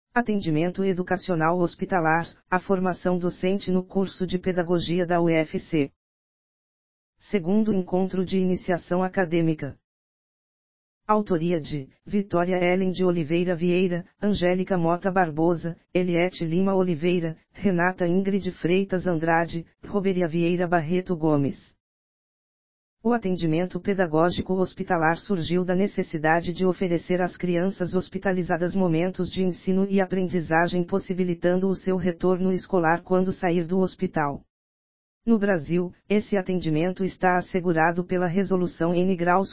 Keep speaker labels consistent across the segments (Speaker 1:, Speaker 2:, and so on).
Speaker 1: Atendimento educacional hospitalar, a formação docente no curso de Pedagogia da UFC. Segundo encontro de iniciação acadêmica. Autoria de Vitória Ellen de Oliveira Vieira, Angélica Mota Barbosa, Eliette Lima Oliveira, Renata Ingrid Freitas Andrade, Roberia Vieira Barreto Gomes. O atendimento pedagógico hospitalar surgiu da necessidade de oferecer às crianças hospitalizadas momentos de ensino e aprendizagem possibilitando o seu retorno escolar quando sair do hospital. No Brasil, esse atendimento está assegurado pela Resolução N graus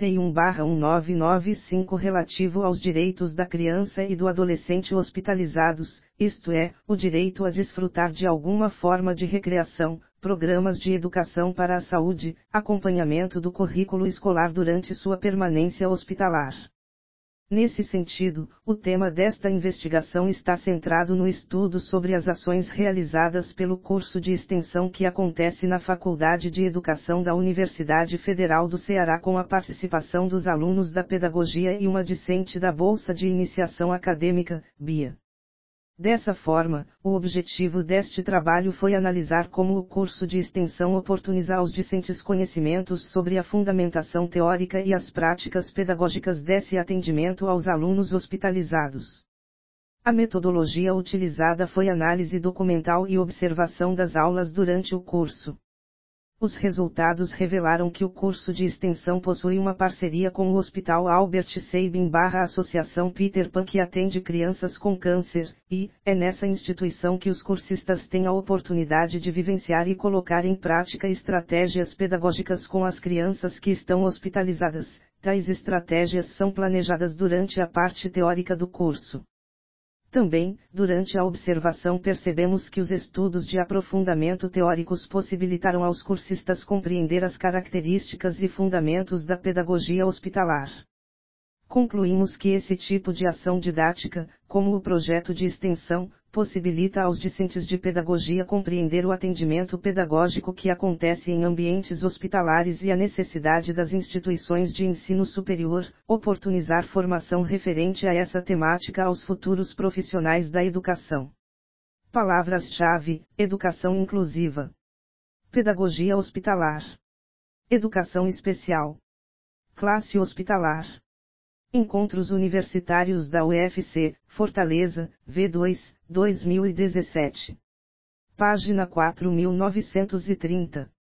Speaker 1: 41/1995 relativo aos direitos da criança e do adolescente hospitalizados, isto é, o direito a desfrutar de alguma forma de recreação, programas de educação para a saúde, acompanhamento do currículo escolar durante sua permanência hospitalar. Nesse sentido, o tema desta investigação está centrado no estudo sobre as ações realizadas pelo curso de extensão que acontece na Faculdade de Educação da Universidade Federal do Ceará com a participação dos alunos da Pedagogia e uma discente da Bolsa de Iniciação Acadêmica, BIA. Dessa forma, o objetivo deste trabalho foi analisar como o curso de extensão oportuniza aos discentes conhecimentos sobre a fundamentação teórica e as práticas pedagógicas desse atendimento aos alunos hospitalizados. A metodologia utilizada foi análise documental e observação das aulas durante o curso. Os resultados revelaram que o curso de extensão possui uma parceria com o Hospital Albert Sabin / Associação Peter Pan que atende crianças com câncer, e é nessa instituição que os cursistas têm a oportunidade de vivenciar e colocar em prática estratégias pedagógicas com as crianças que estão hospitalizadas. Tais estratégias são planejadas durante a parte teórica do curso. Também, durante a observação percebemos que os estudos de aprofundamento teóricos possibilitaram aos cursistas compreender as características e fundamentos da pedagogia hospitalar. Concluímos que esse tipo de ação didática, como o projeto de extensão, possibilita aos discentes de pedagogia compreender o atendimento pedagógico que acontece em ambientes hospitalares e a necessidade das instituições de ensino superior, oportunizar formação referente a essa temática aos futuros profissionais da educação. Palavras-chave: educação inclusiva, pedagogia hospitalar, educação especial, classe hospitalar. Encontros Universitários da UFC, Fortaleza, V2, 2017. Página 4930.